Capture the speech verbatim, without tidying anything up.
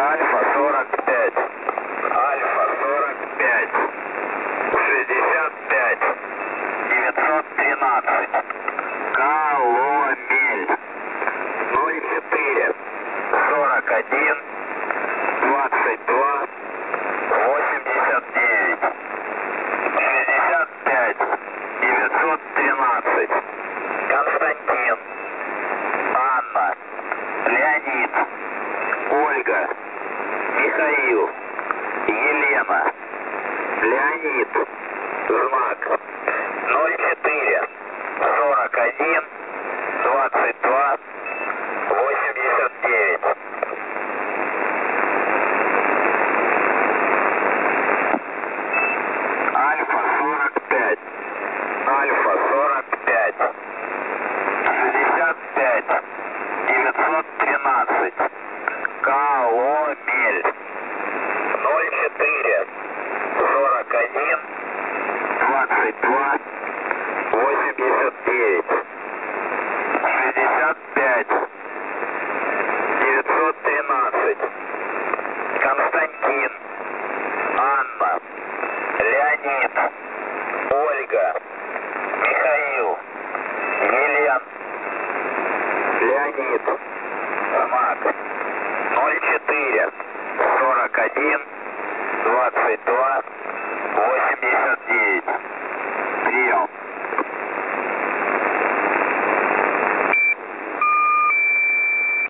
Альфа сорок пять. Альфа сорок пять. шестьдесят пять. девятьсот тринадцать. Коломель. ноль четыре. сорок один. двадцать два. восемьдесят девять. шестьдесят пять. девятьсот тринадцать. Константин. Анна. Леонид. Ольга. Михаил. Елена. Леонид. Знак. ноль четыре. сорок один. двадцать два. восемьдесят девять. Альфа сорок пять. Альфа сорок пять. шестьдесят пять. девятьсот тринадцать. Коломель. ноль четыре. сорок один. двадцать два. восемьдесят девять. шестьдесят пять. девятьсот тринадцать. Константин. Анна. Леонид. Ольга. Михаил. Елена. Леонид. Знак. ноль четыре. сорок один. двадцать два. восемьдесят девять.